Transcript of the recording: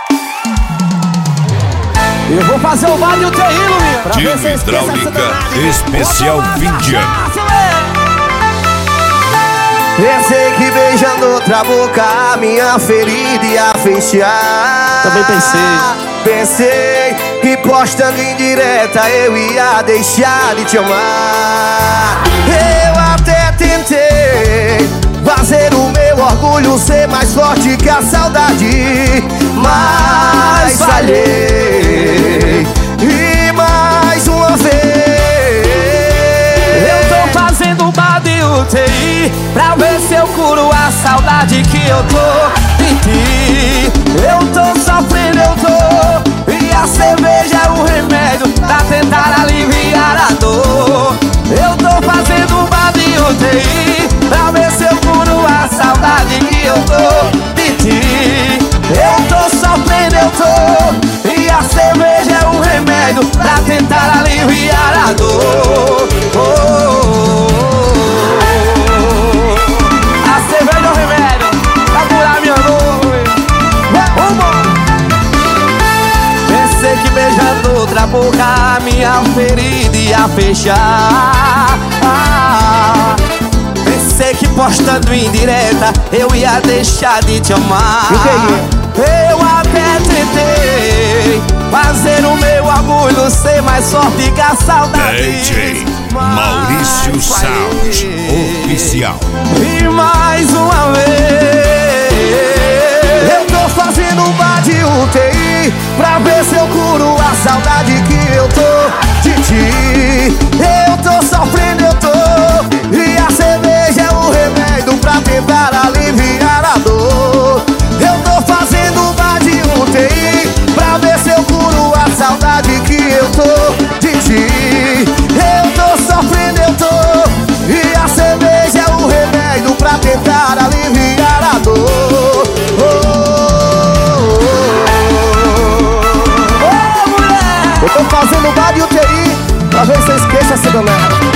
Eu vou fazer o baile UTI, Lulinha, pra ver se Hidráulica Especial Vindia. Pensei que beijando outra boca a minha ferida ia fechar. Também Pensei que postando em direta eu ia deixar de te amar. Eu até tentei fazer o meu orgulho ser mais forte que a saudade, mas falhei. E mais uma vez eu tô fazendo baile UTI pra ver se eu curo a saudade que eu tô de ti. Eu tô sofrendo, eu tô, e a cerveja é o remédio pra tentar aliviar a dor. Eu tô fazendo baile UTI pra ver se eu curo a saudade que eu tô de ti. Eu tô sofrendo, eu tô, e a cerveja é o remédio pra tentar aliviar a dor. A cerveja é o remédio pra curar minha dor. Pensei que beijando outra boca a minha ferida ia fechar. Pensei que postando em direta eu ia deixar de te amar. Eu até tentei fazer o meu orgulho ser mais forte que a saudade. DJ Maurício Sound Oficial. E mais uma vez eu tô fazendo um baile UTI pra ver se eu curo a saudade que eu tô de ti. Eu tô sofrendo, eu tô, e a cerveja é o remédio pra tentar aliviar a dor. Eu tô fazendo um baile UTI pra ver se eu curo a saudade que eu tô de ti. Eu tô sofrendo, eu tô, e a cerveja é o remédio pra tentar aliviar a dor. Eu tô fazendo baile UTI pra ver se eu esqueço essa galera.